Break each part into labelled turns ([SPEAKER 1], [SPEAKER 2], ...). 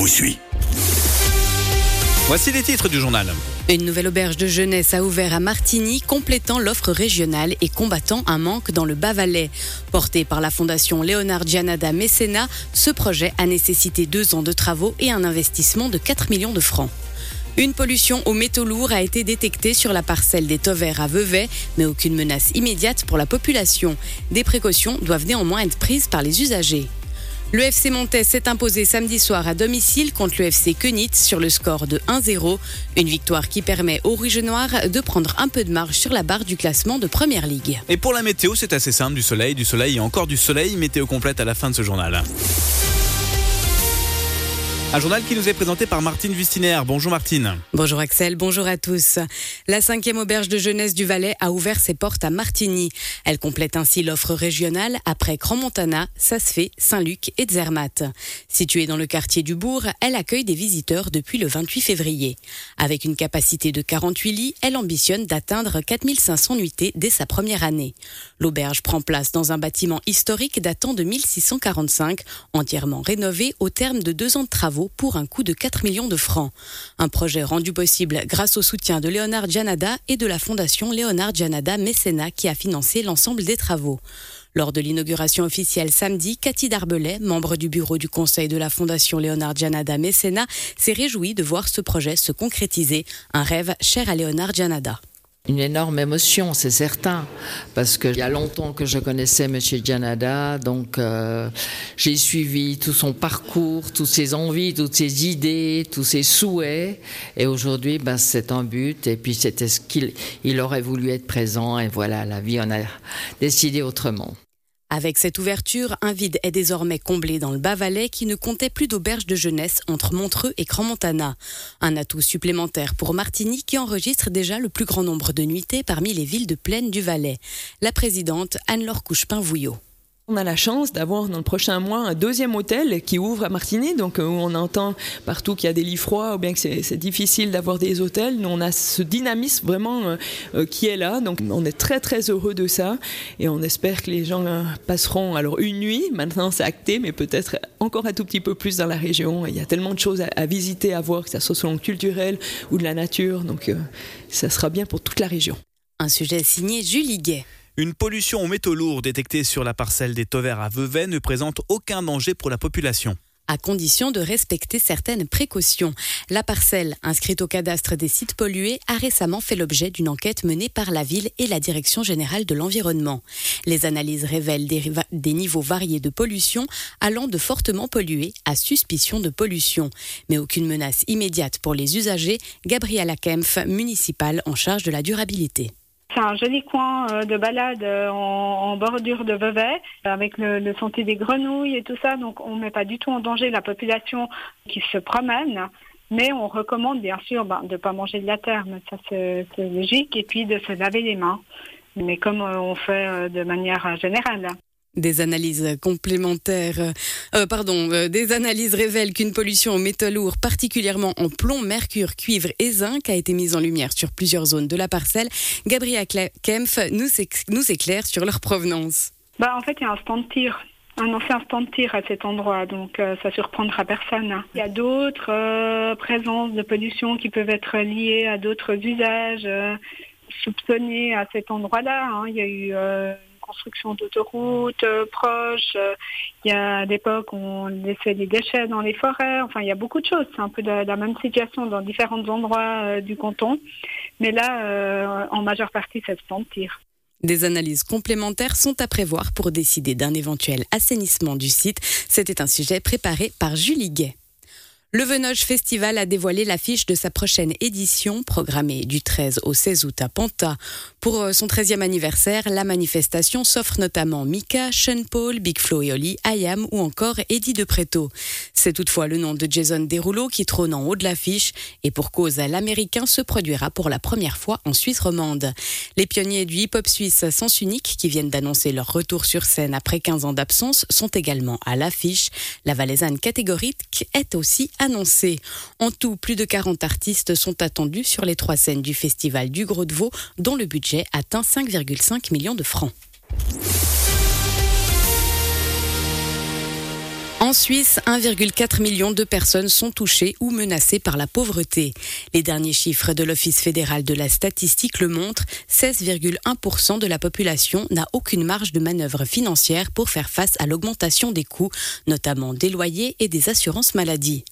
[SPEAKER 1] vous suit.
[SPEAKER 2] Voici les titres du journal.
[SPEAKER 3] Une nouvelle auberge de jeunesse a ouvert à Martigny, complétant l'offre régionale et combattant un manque dans le Bas-Valais. Porté par la fondation Leonard Giannadas Mécénat, ce projet a nécessité 2 ans de travaux et un investissement de 4 millions de francs. Une pollution aux métaux lourds a été détectée sur la parcelle des Tauvers à Vevey, mais aucune menace immédiate pour la population. Des précautions doivent néanmoins être prises par les usagers. Le FC Monthey s'est imposé samedi soir à domicile contre le FC Köniz sur le score de 1-0. Une victoire qui permet aux Rouges et Noirs de prendre un peu de marge sur la barre du classement de Première Ligue.
[SPEAKER 2] Et pour la météo, c'est assez simple, du soleil et encore du soleil. Météo complète à la fin de ce journal. Un journal qui nous est présenté par Martine Wüstiner. Bonjour Martine.
[SPEAKER 3] Bonjour Axel, bonjour à tous. La 5e auberge de jeunesse du Valais a ouvert ses portes à Martigny. Elle complète ainsi l'offre régionale après Crans-Montana, Saas-Fee, Saint-Luc et Zermatt. Située dans le quartier du Bourg, elle accueille des visiteurs depuis le 28 février. Avec une capacité de 48 lits, elle ambitionne d'atteindre 4500 nuitées dès sa première année. L'auberge prend place dans un bâtiment historique datant de 1645, entièrement rénové au terme de 2 ans de travaux pour un coût de 4 millions de francs. Un projet rendu possible grâce au soutien de Leonard Giannadas et de la fondation Leonard Giannadas Mécénat qui a financé l'ensemble des travaux. Lors de l'inauguration officielle samedi, Cathy Darbelay, membre du bureau du conseil de la fondation Leonard Giannadas Mécénat, s'est réjouie de voir ce projet se concrétiser, un rêve cher à Leonard Giannadas.
[SPEAKER 4] Une énorme émotion, c'est certain, parce qu'il y a longtemps que je connaissais M. Giannadas, donc j'ai suivi tout son parcours, toutes ses envies, toutes ses idées, tous ses souhaits, et aujourd'hui, c'est un but, et puis c'était ce qu'il aurait voulu être présent, et voilà, la vie en a décidé autrement.
[SPEAKER 3] Avec cette ouverture, un vide est désormais comblé dans le Bas-Valais qui ne comptait plus d'auberge de jeunesse entre Montreux et Crans-Montana. Un atout supplémentaire pour Martigny qui enregistre déjà le plus grand nombre de nuitées parmi les villes de plaine du Valais. La présidente Anne-Laure Couchepin-Vouillot.
[SPEAKER 5] On a la chance d'avoir dans le prochain mois un 2e hôtel qui ouvre à Martigny, donc où on entend partout qu'il y a des lits froids ou bien que c'est difficile d'avoir des hôtels. Nous, on a ce dynamisme vraiment qui est là, donc on est très très heureux de ça et on espère que les gens passeront alors une nuit, maintenant c'est acté, mais peut-être encore un tout petit peu plus dans la région. Il y a tellement de choses à visiter, à voir, que ça soit selon le culturel ou de la nature, donc ça sera bien pour toute la région.
[SPEAKER 3] Un sujet signé Julie Guay.
[SPEAKER 2] Une pollution aux métaux lourds détectée sur la parcelle des Tauvers à Vevey ne présente aucun danger pour la population.
[SPEAKER 3] À condition de respecter certaines précautions. La parcelle, inscrite au cadastre des sites pollués, a récemment fait l'objet d'une enquête menée par la ville et la Direction générale de l'environnement. Les analyses révèlent des niveaux variés de pollution, allant de fortement pollués à suspicion de pollution. Mais aucune menace immédiate pour les usagers. Gabriela Kempf, municipale en charge de la durabilité.
[SPEAKER 6] C'est un joli coin de balade en bordure de Vevey, avec le sentier des grenouilles et tout ça. Donc on ne met pas du tout en danger la population qui se promène. Mais on recommande bien sûr de ne pas manger de la terre, mais ça c'est logique. Et puis de se laver les mains, mais comme on fait de manière générale.
[SPEAKER 3] Des analyses révèlent qu'une pollution aux métaux lourds, particulièrement en plomb, mercure, cuivre et zinc, a été mise en lumière sur plusieurs zones de la parcelle. Gabriela Kempf nous éclaire sur leur provenance.
[SPEAKER 6] En fait, il y a un stand de tir. Un ancien stand de tir à cet endroit, donc ça surprendra personne. Il y a d'autres présences de pollution qui peuvent être liées à d'autres usages soupçonnés à cet endroit-là. Il y a eu construction d'autoroutes proches. Il y a des époques où on laissait des déchets dans les forêts. Enfin, il y a beaucoup de choses. C'est un peu la même situation dans différents endroits du canton. Mais là, en majeure partie, c'est le stand de tir.
[SPEAKER 3] Des analyses complémentaires sont à prévoir pour décider d'un éventuel assainissement du site. C'était un sujet préparé par Julie Guay. Le Venoge Festival a dévoilé l'affiche de sa prochaine édition, programmée du 13 au 16 août à Panta. Pour son 13e anniversaire, la manifestation s'offre notamment Mika, Sean Paul, Big Flo et Oli, IAM ou encore Eddie De Pretto. C'est toutefois le nom de Jason Derulo qui trône en haut de l'affiche et pour cause, l'américain se produira pour la première fois en Suisse romande. Les pionniers du hip-hop suisse Sens Unique, qui viennent d'annoncer leur retour sur scène après 15 ans d'absence, sont également à l'affiche. La valaisanne catégorique est aussi annoncée. En tout, plus de 40 artistes sont attendus sur les 3 scènes du festival du Gros de Vaud, dont le budget atteint 5,5 millions de francs. En Suisse, 1,4 million de personnes sont touchées ou menacées par la pauvreté. Les derniers chiffres de l'Office fédéral de la statistique le montrent, 16,1% de la population n'a aucune marge de manœuvre financière pour faire face à l'augmentation des coûts, notamment des loyers et des assurances maladie.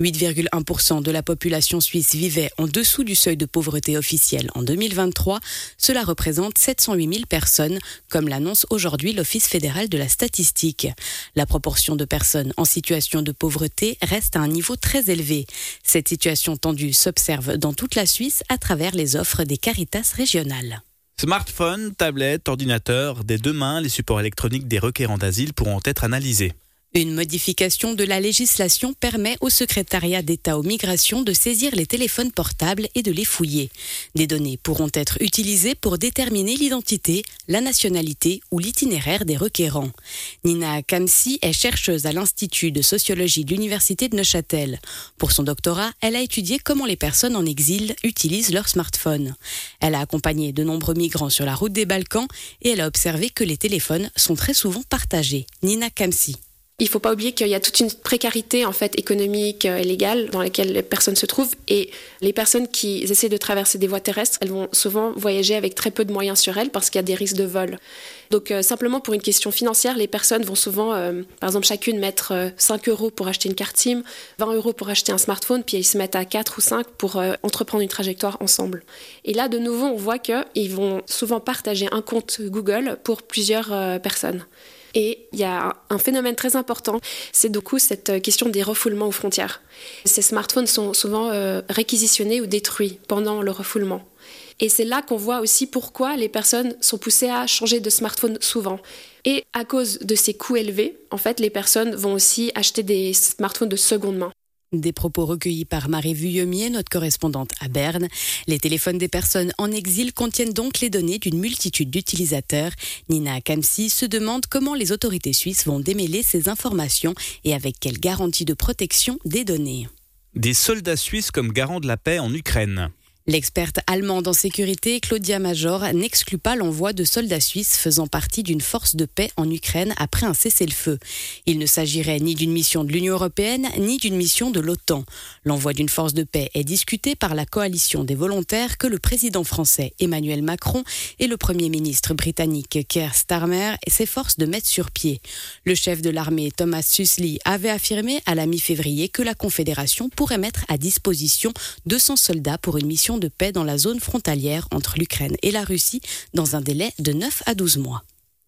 [SPEAKER 3] 8,1% de la population suisse vivait en dessous du seuil de pauvreté officiel en 2023. Cela représente 708 000 personnes, comme l'annonce aujourd'hui l'Office fédéral de la statistique. La proportion de personnes en situation de pauvreté reste à un niveau très élevé. Cette situation tendue s'observe dans toute la Suisse à travers les offres des Caritas régionales.
[SPEAKER 2] Smartphone, tablette, ordinateur, dès demain, les supports électroniques des requérants d'asile pourront être analysés.
[SPEAKER 3] Une modification de la législation permet au secrétariat d'État aux migrations de saisir les téléphones portables et de les fouiller. Des données pourront être utilisées pour déterminer l'identité, la nationalité ou l'itinéraire des requérants. Nina Kamsi est chercheuse à l'Institut de sociologie de l'Université de Neuchâtel. Pour son doctorat, elle a étudié comment les personnes en exil utilisent leur smartphone. Elle a accompagné de nombreux migrants sur la route des Balkans et elle a observé que les téléphones sont très souvent partagés. Nina Kamsi.
[SPEAKER 1] Il ne faut pas oublier qu'il y a toute une précarité en fait, économique et légale dans laquelle les personnes se trouvent. Et les personnes qui essaient de traverser des voies terrestres, elles vont souvent voyager avec très peu de moyens sur elles parce qu'il y a des risques de vol. Donc simplement pour une question financière, les personnes vont souvent, par exemple, chacune mettre 5 € pour acheter une carte SIM, 20 € pour acheter un smartphone, puis ils se mettent à 4 ou 5 pour entreprendre une trajectoire ensemble. Et là, de nouveau, on voit qu'ils vont souvent partager un compte Google pour plusieurs personnes. Et il y a un phénomène très important, c'est du coup cette question des refoulements aux frontières. Ces smartphones sont souvent réquisitionnés ou détruits pendant le refoulement. Et c'est là qu'on voit aussi pourquoi les personnes sont poussées à changer de smartphone souvent. Et à cause de ces coûts élevés, en fait, les personnes vont aussi acheter des smartphones de seconde main.
[SPEAKER 3] Des propos recueillis par Marie Vuillemier, notre correspondante à Berne. Les téléphones des personnes en exil contiennent donc les données d'une multitude d'utilisateurs. Nina Kamsi se demande comment les autorités suisses vont démêler ces informations et avec quelle garantie de protection des données.
[SPEAKER 2] Des soldats suisses comme garants de la paix en Ukraine.
[SPEAKER 3] L'experte allemande en sécurité, Claudia Major, n'exclut pas l'envoi de soldats suisses faisant partie d'une force de paix en Ukraine après un cessez-le-feu. Il ne s'agirait ni d'une mission de l'Union européenne, ni d'une mission de l'OTAN. L'envoi d'une force de paix est discuté par la coalition des volontaires que le président français Emmanuel Macron et le premier ministre britannique Keir Starmer s'efforcent de mettre sur pied. Le chef de l'armée Thomas Susli avait affirmé à la mi-février que la Confédération pourrait mettre à disposition 200 soldats pour une mission de paix dans la zone frontalière entre l'Ukraine et la Russie dans un délai de 9 à 12 mois.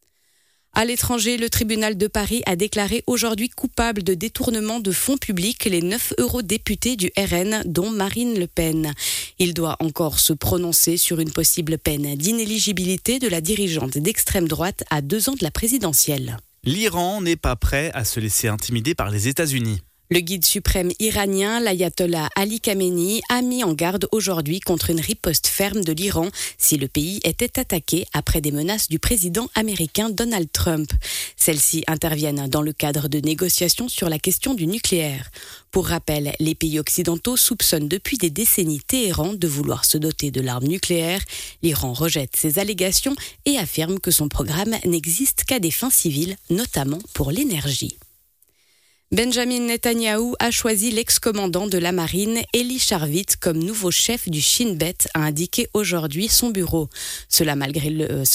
[SPEAKER 3] À l'étranger, le tribunal de Paris a déclaré aujourd'hui coupable de détournement de fonds publics les 9 eurodéputés du RN, dont Marine Le Pen. Il doit encore se prononcer sur une possible peine d'inéligibilité de la dirigeante d'extrême droite à 2 ans de la présidentielle.
[SPEAKER 2] L'Iran n'est pas prêt à se laisser intimider par les États-Unis.
[SPEAKER 3] Le guide suprême iranien, l'ayatollah Ali Khamenei, a mis en garde aujourd'hui contre une riposte ferme de l'Iran si le pays était attaqué après des menaces du président américain Donald Trump. Celles-ci interviennent dans le cadre de négociations sur la question du nucléaire. Pour rappel, les pays occidentaux soupçonnent depuis des décennies Téhéran de vouloir se doter de l'arme nucléaire. L'Iran rejette ces allégations et affirme que son programme n'existe qu'à des fins civiles, notamment pour l'énergie. Benjamin Netanyahou a choisi l'ex-commandant de la marine, Eli Sharvit, comme nouveau chef du Shin Bet, a indiqué aujourd'hui son bureau. Cela malgré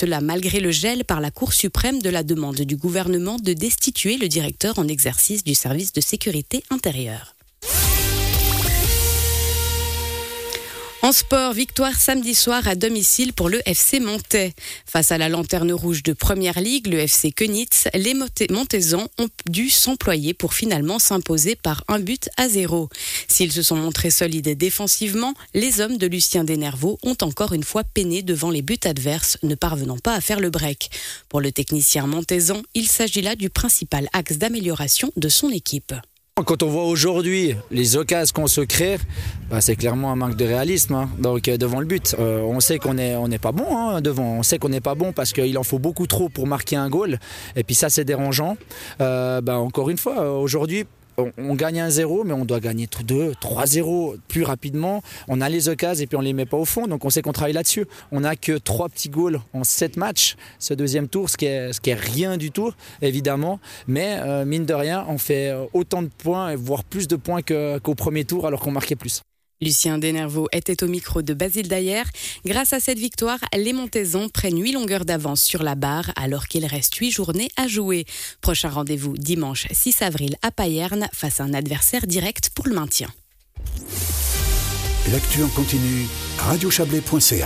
[SPEAKER 3] le gel par la Cour suprême de la demande du gouvernement de destituer le directeur en exercice du service de sécurité intérieure. En sport, victoire samedi soir à domicile pour le FC Montais. Face à la lanterne rouge de Première Ligue, le FC Königs, les Montaisans ont dû s'employer pour finalement s'imposer par 1-0. S'ils se sont montrés solides défensivement, les hommes de Lucien Denervaux ont encore une fois peiné devant les buts adverses, ne parvenant pas à faire le break. Pour le technicien montaisan, il s'agit là du principal axe d'amélioration de son équipe.
[SPEAKER 7] Quand on voit aujourd'hui les occasions qu'on se crée, c'est clairement un manque de réalisme. Donc devant le but, on sait qu'on n'est pas bon devant. On sait qu'on n'est pas bon parce qu'il en faut beaucoup trop pour marquer un goal. Et puis ça, c'est dérangeant. Encore une fois, aujourd'hui, on gagne 1-0, mais on doit gagner 2, 3-0 plus rapidement. On a les occasions et puis on les met pas au fond, donc on sait qu'on travaille là-dessus. On n'a que 3 petits goals en 7 matchs, ce deuxième tour, ce qui est rien du tout, évidemment. Mais mine de rien, on fait autant de points, voire plus de points qu'au premier tour, alors qu'on marquait plus.
[SPEAKER 3] Lucien Denervaux était au micro de Basile Dayer. Grâce à cette victoire, les Montaisons prennent 8 longueurs d'avance sur la barre alors qu'il reste 8 journées à jouer. Prochain rendez-vous dimanche 6 avril à Payerne face à un adversaire direct pour le maintien.
[SPEAKER 8] L'actu en continu, radiochablais.ca.